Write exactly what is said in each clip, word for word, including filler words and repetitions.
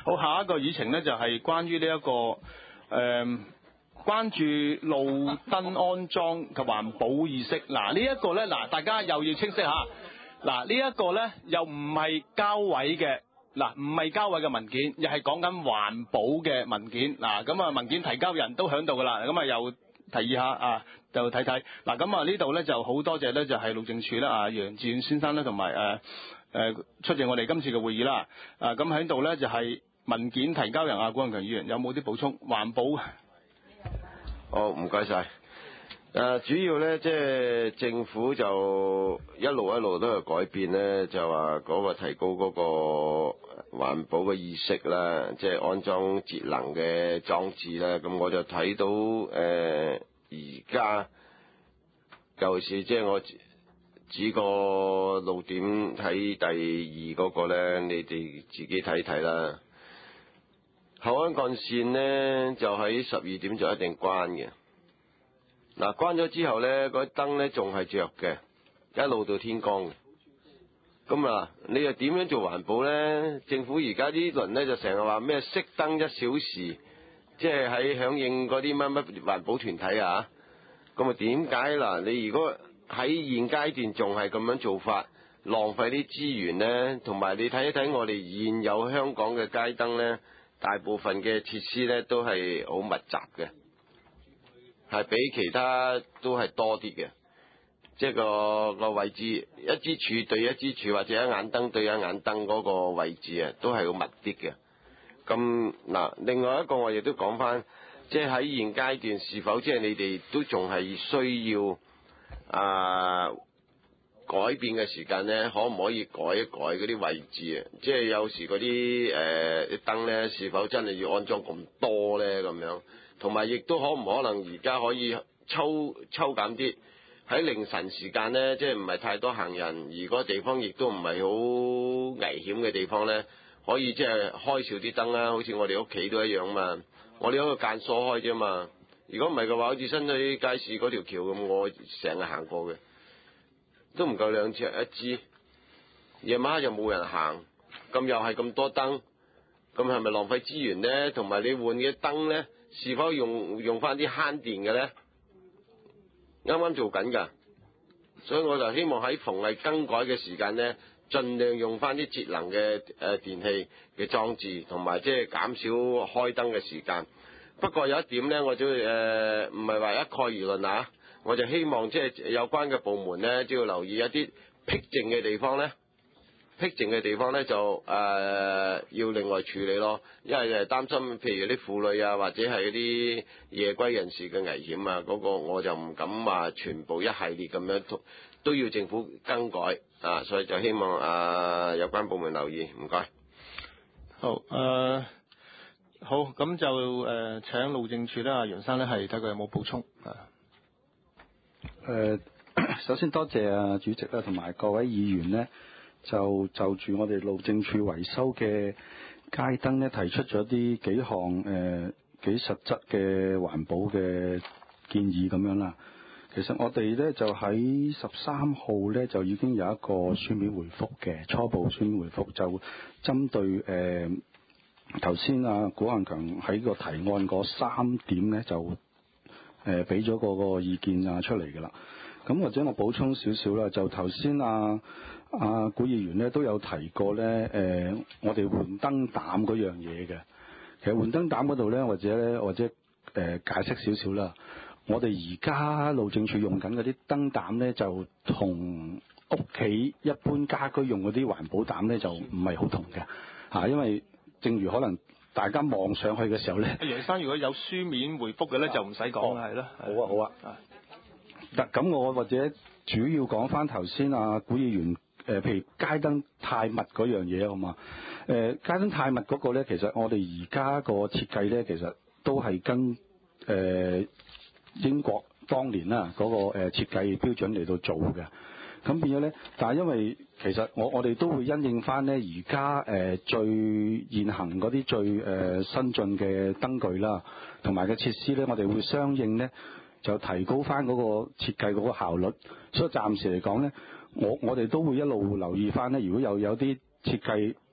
好，下一個議程呢，就係、是、關於呢、這、一個誒、呃、關注路燈安裝及環保意識。嗱，呢一個呢，嗱，大家又要清晰下。嗱，呢一個呢，又唔係交委嘅，嗱，唔係交委嘅文件，又係講緊環保嘅文件。嗱，咁啊文件提交人都響度噶啦，咁啊又提議下啊，就睇睇。嗱，咁啊呢度呢，就好多謝呢，就係路政署啦，啊楊志遠先生咧同埋誒誒出席我哋今次嘅會議啦。啊，咁喺度呢，就係、是。文件提交人啊，古漢強議員有冇啲補充？環保。 好，唔該晒。誒，主要咧，即係政府就一路一路都有改變咧，就話嗰個提高嗰個環保嘅意識啦，即係安裝節能嘅裝置啦。咁我就睇到誒，而家尤其是即係我指個路點睇第二嗰個咧，你哋自己睇睇啦。口岸幹線呢，就喺十二點就一定關嘅。嗱，關咗之後呢，嗰啲燈呢仲係着嘅，一路到天光嘅。咁啊，你又點樣做環保呢？政府而家呢輪呢，就成日話咩熄燈一小時，即係喺響應嗰啲乜乜環保團體啊。咁啊，點解嗱？你如果喺現階段仲係咁樣做法，浪費啲資源呢，同埋你睇一睇我哋現有香港嘅街燈呢。大部分嘅設施咧都係好密集嘅，係比其他都係多啲嘅，即係個個位置一支柱對一支柱或者一眼燈對一眼燈嗰個位置啊，都係好密啲嘅。咁嗱，另外一個我亦都講翻，即係喺現階段是否即係你哋都仲係需要啊？改變嘅時間呢，可唔可以改一改嗰啲位置啊？即係有時嗰啲誒燈呢，是否真係要安裝咁多呢？咁樣，同埋亦都可唔可能而家可以抽抽減啲喺凌晨時間呢，即係唔係太多行人，而個地方亦都唔係好危險嘅地方呢，可以即係開少啲燈啦，好似我哋屋企都一樣嘛。我哋有個間鎖開啫嘛。如果唔係嘅話，好似新墟街市嗰條橋咁，我成日行過嘅。都唔夠兩隻一支，夜晚黑又冇人行，咁又係咁多燈，咁係咪浪費資源呢？同埋你換嘅燈呢，是否用用翻啲慳電嘅呢？啱啱做緊㗎，所以我就希望喺逢係更改嘅時間呢，盡量用翻啲節能嘅誒電器嘅裝置，同埋即係減少開燈嘅時間。不過有一點呢，我就誒唔係話一概而論啊。我就希望即係有關嘅部門呢，都要留意一啲僻靜嘅地方呢。僻靜嘅地方呢，就誒、呃、要另外處理咯，因為誒擔心譬如啲婦女啊，或者係啲夜歸人士嘅危險啊，嗰、那個我就唔敢話全部一系列咁樣都都要政府更改啊，所以就希望啊有關部門留意，唔該。 好誒、呃，好咁就誒、呃、請路政署啦，楊生咧係睇佢有冇補充啊。 誒、呃，首先多謝啊主席啦，同埋各位議員呢，就就住我哋路政署維修嘅街燈呢，提出咗啲幾項誒、呃、幾實質嘅環保嘅建議咁樣啦。其實我哋呢，就喺十三號呢，就已經有一個書面回覆嘅初步書面回覆，就針對誒頭先啊古漢強喺個提案嗰三點呢，就誒俾咗個個意見啊出嚟㗎啦。咁或者我補充少少啦，就頭先啊啊古議員咧都有提過咧，誒、呃、我哋換燈膽嗰樣嘢嘅。其實換燈膽嗰度咧，或者咧或者誒、呃、解釋少少啦。我哋而家路政署用緊嗰啲燈膽咧，就同屋企一般家居用嗰啲環保膽咧，就唔係好同嘅嚇，因為正如可能大家望上去嘅時候咧， 楊生如果有書面回覆嘅咧，就唔使講啦，係咯。 好啊，好啊。嗱，咁我或者主要講翻頭先啊，古議員誒、呃，譬如街燈太密嗰樣嘢好嘛？誒、呃，街燈太密嗰個咧，其實我哋而家個設計咧，其實都係跟誒、呃、英國當年啦嗰、那個誒設計標準嚟到做嘅。咁變咗咧，但係因為其實我我哋都會因應翻咧，而家誒最現行嗰啲最誒、呃、新進嘅燈具啦，同埋嘅設施咧，我哋會相應咧就提高翻嗰個設計嗰個效率。所以暫時嚟講咧，我我哋都會一路留意翻咧，如果有有啲設計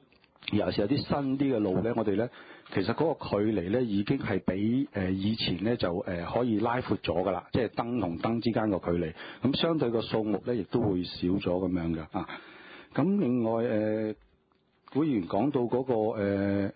尤其是有啲新啲嘅路咧，我哋咧其實嗰個距離咧已經係比誒以前咧就誒可以拉闊咗㗎啦，即係燈同燈之間個距離，咁相對個數目咧亦都會少咗咁樣嘅啊。咁另外誒，會員講到嗰個誒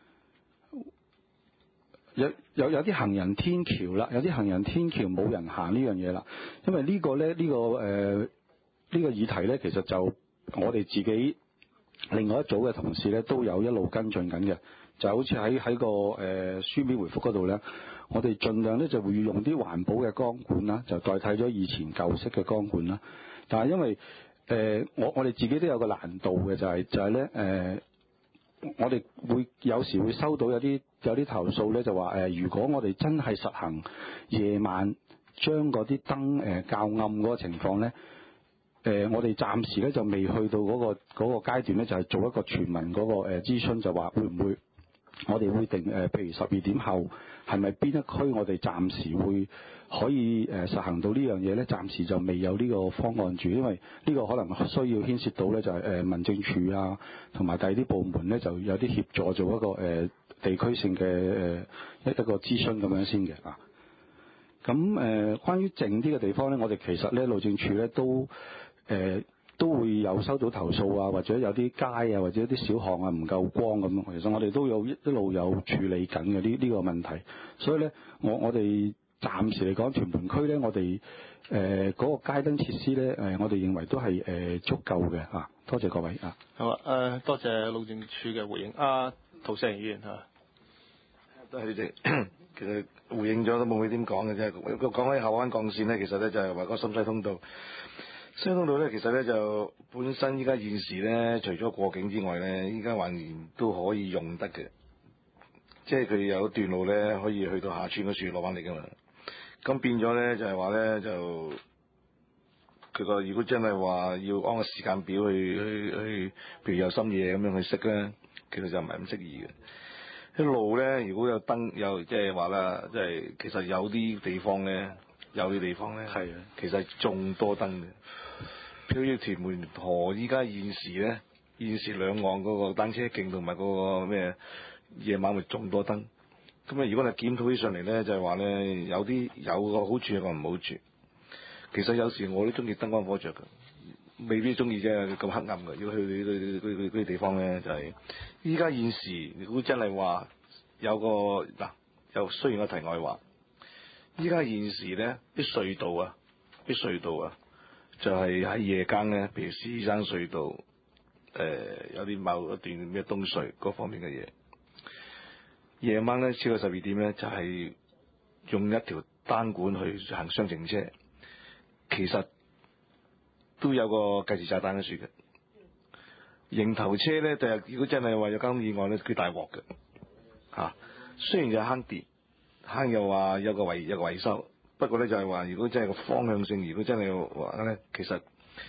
有有有啲行人天橋啦，有啲行人天橋冇人行呢樣嘢啦，因為呢個咧呢個誒呢個議題咧，其實就我哋自己另外一組嘅同事咧都有一路跟進緊嘅，就好似喺喺個誒、呃、書面回覆嗰度咧，我哋盡量咧就會用啲環保嘅光管啦，就代替咗以前舊式嘅光管啦。但係因為誒、呃、我我哋自己都有個難度嘅，就係就係咧誒，我哋會有時會收到有啲有啲投訴咧，就話誒、呃，如果我哋真係實行夜晚將嗰啲燈誒較暗嗰個情況咧。誒、呃，我哋暫時咧就未去到嗰、那個嗰、那個階段咧，就係、是、做一個全民嗰、那個誒、呃、諮詢，就話會唔會我哋會定誒、呃，譬如十二點後係咪邊一區我哋暫時會可以誒、呃、實行到呢樣嘢咧？暫時就未有呢個方案住，因為呢個可能需要牽涉到咧就係、是、誒、呃、民政處啊，同埋第二啲部門咧就有啲協助做一個誒、呃、地區性嘅誒一一個諮詢咁樣先嘅啊。咁誒、呃，關於靜啲嘅地方咧，我哋其實咧路政處咧都。誒、呃、都會有收到投訴啊，或者有啲街啊，或者啲小巷啊唔夠光咁。其實我哋都有一一路有處理緊嘅呢呢個問題。所以咧，我我哋暫時嚟講，屯門區咧，我哋誒嗰個街燈設施咧，誒、呃、我哋認為都係誒、呃、足夠嘅啊。多謝各位啊。 好啊，誒、呃、多謝路政處嘅回應。啊，涂世榮議員嚇。 多謝主席。其實回應咗都冇乜點講嘅啫。講起後灣幹線咧，其實咧就係話嗰個深西通道。深西通道咧，其實咧就本身依家現時咧，除咗過境之外咧，依家還然都可以用得嘅。即係佢有段路咧，可以去到下村嗰處落翻嚟噶嘛。咁變咗咧，就係話咧，就佢個如果真係話要按個時間表去去去，譬如有深夜咁樣去熄咧，其實就唔係咁適宜嘅。啲路咧，如果有燈，有即係話啦，即係其實有啲地方咧，有啲地方咧，係啊，其實仲多燈嘅。譬如屯門河依家現時咧，現時兩岸嗰個單車徑同埋嗰個咩夜晚咪仲多燈。咁啊，如果你檢討起上嚟咧，就係話咧，有啲有個好處有個唔好處。其實有時我都中意燈光火著嘅，未必中意啫咁黑暗嘅。如果去去去嗰啲地方咧，就係依家現時如果真係話有個嗱，又雖然個題外話，依家現時咧啲隧道啊，啲隧道啊。就係喺夜間咧，譬如獅山隧道，誒、呃、有啲某一段咩東隧嗰方面嘅嘢，夜晚咧超過十二點咧，就係、是、用一條單管去行雙程車，其實都有個計時炸彈喺處嘅。迎頭車咧，就係如果真係話有交通意外咧，佢大鑊嘅嚇。雖然就慳電，慳又話有個維有個維修。不過咧就係話，如果真係個方向性，如果真係話咧，其實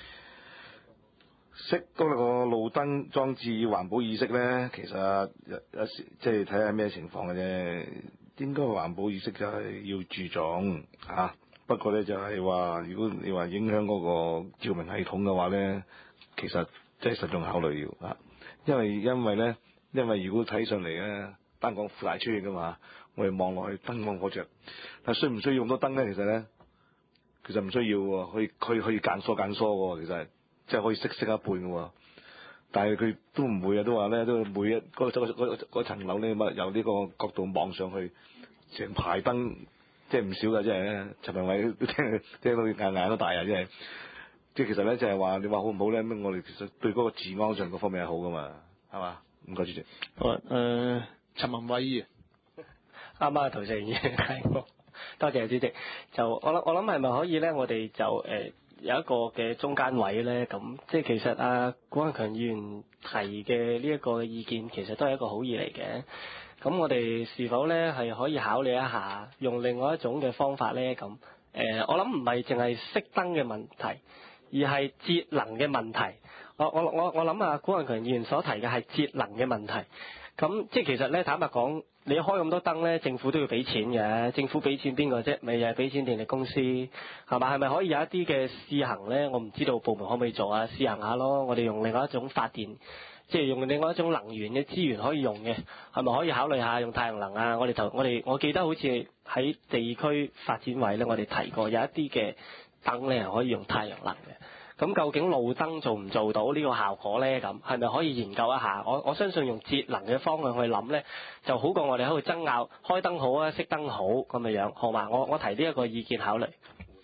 識嗰個路燈裝置環保意識咧，其實有有時即係睇下咩情況嘅啫。應該環保意識就係要注重嚇、啊。不過咧就係話，如果你話影響嗰個照明系統嘅話咧，其實即係慎重考慮要啊。因為因為咧，因為如果睇上嚟咧，單講附帶出現㗎嘛。我哋望落去燈光火著，但需唔需要咁多燈咧？其實咧，其實唔需要喎，可以可以可以間疏間疏喎，其實係即係可以熄熄一半嘅喎。但係佢都唔會啊，都話咧都每一嗰嗰嗰嗰層樓咧，由呢個角度望上去，成排燈，即係唔少㗎，即係咧。陳明偉都聽聽到眼眼都大啊，即係。即係其實咧，就係話你話好唔好咧？咁我哋其實對嗰個治安上各方面係好㗎嘛，係嘛？唔該主席。 好啊，誒、呃，陳文偉議員。 啱啱涂世榮議員係，多謝主席。就我諗我諗係咪可以咧？我哋就誒、呃、有一個嘅中間位咧。咁即係其實啊，古漢強議員提嘅呢一個意見，其實都係一個好意嚟嘅。咁我哋是否咧係可以考慮一下，用另外一種嘅方法咧？咁誒、呃，我諗唔係淨係熄燈嘅問題，而係節能嘅問題。我我我我諗啊，古漢強議員所提嘅係節能嘅問題。 咁即係其實咧，坦白講，你開咁多燈咧，政府都要俾錢嘅。政府俾錢邊個啫？咪又係俾錢電力公司，係嘛？係咪可以有一啲嘅試行咧？我唔知道部門可唔可以做啊？試行下咯。我哋用另外一種發電，即係用另外一種能源嘅資源可以用嘅，係咪可以考慮下用太陽能啊？我哋頭我哋我記得好似喺地區發展委咧，我哋提過有一啲嘅燈咧係可以用太陽能嘅。咁究竟路燈做唔做到呢個效果咧？咁係咪可以研究一下？我我相信用節能嘅方向去諗咧，就好過我哋喺度爭拗開燈好啊，熄燈好咁嘅樣，好嘛？我我提呢一個意見考慮。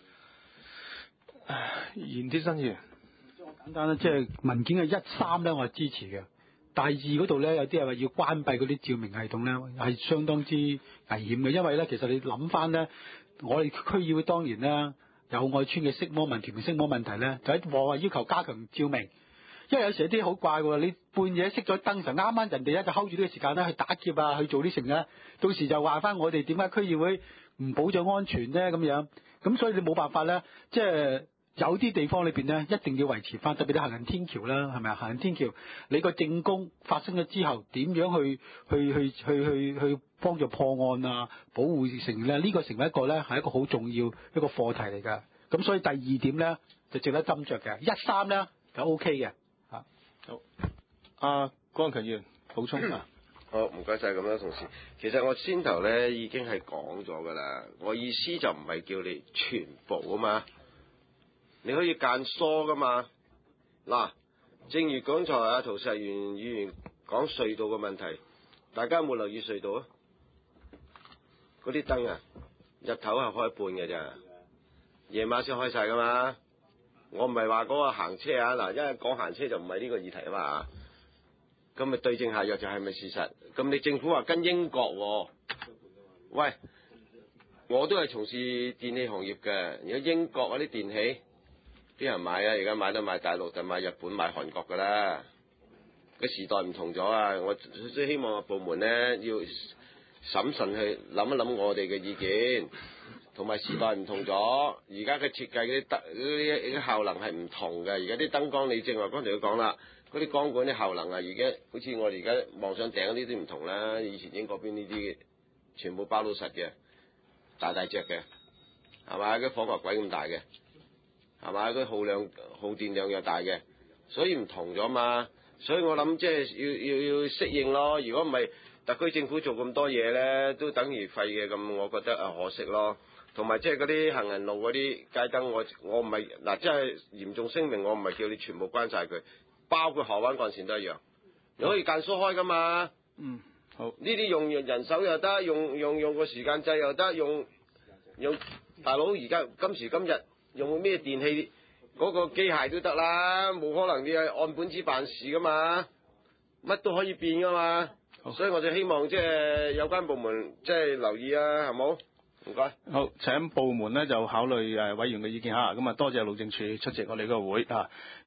袁鐵新議員， 簡單啦，即係文件嘅一三咧，我係支持嘅。第二嗰度咧，有啲係話要關閉嗰啲照明系統咧，係相當之危險嘅，因為咧，其實你諗翻咧，我哋區議會當年咧。友愛村嘅色魔問題同色魔問題咧，就喺話要求加強照明，因為有時有啲好怪喎，你半夜熄咗燈，就啱啱人哋咧就 hold 住呢個時間咧去打劫啊，去做啲成咧，到時就話翻我哋點解區議會唔保障安全咧咁樣，咁所以你冇辦法咧，即係有啲地方裏邊咧一定要維持翻，特別啲行人天橋啦，係咪啊？行人天橋，你個證供發生咗之後，點樣去去去去去去幫助破案啊，保護成咧？呢、這個成為一個咧係一個好重要一個課題嚟㗎。咁所以第二點咧就值得斟酌嘅，一三咧就 O K 嘅嚇。 好，阿江強議員補充啊。 好，唔該晒咁多同事。其實我先頭咧已經係講咗㗎啦，我意思就唔係叫你全部啊嘛。你可以間疏㗎嘛？嗱，正如剛才阿陶石元議員講隧道嘅問題，大家有冇留意隧道啊？嗰啲燈啊，日頭係開半嘅咋，夜晚先開晒㗎嘛。我唔係話嗰個行車啊，嗱，因為講行車就唔係呢個議題啊嘛。咁咪對症下藥就係咪事實？咁你政府話跟英國喎，喂，我都係從事電器行業嘅，而家英國嗰啲電器。啲人買啊，而家買都買大陸，就買日本、買韓國噶啦。個時代唔同咗啊！我最希望個部門咧要審慎去諗一諗我哋嘅意見，同埋時代唔同咗。而家嘅設計嗰啲燈嗰啲效能係唔同嘅。而家啲燈光，你正話剛才都講啦，嗰啲光管啲效能啊，而家好似我哋而家望上頂呢啲唔同啦。以前英國邊呢啲全部包到實嘅，大大隻嘅，係咪？啲火球鬼咁大嘅。係嘛？佢耗量耗電量又大嘅，所以唔同咗嘛。所以我諗即係要要要適應咯。如果唔係，特區政府做咁多嘢咧，都等於廢嘅。咁我覺得啊可惜咯。同埋即係嗰啲行人路嗰啲街燈，我我唔係嗱，即係嚴重聲明，我唔係叫你全部關晒佢，包括河灣幹線都一樣。你可以間疏開噶嘛。 嗯，好。 呢啲用人手又得，用用用個時間掣又得，用用大佬而家今時今日。用咩電器嗰個機械都得啦，冇可能你係按本子辦事噶嘛，乜都可以變噶嘛，所以我就希望即係有關部門即係留意啊，係冇？唔該。 好，請部門咧就考慮誒委員嘅意見嚇，咁啊多謝路政署出席我哋嗰個會啊。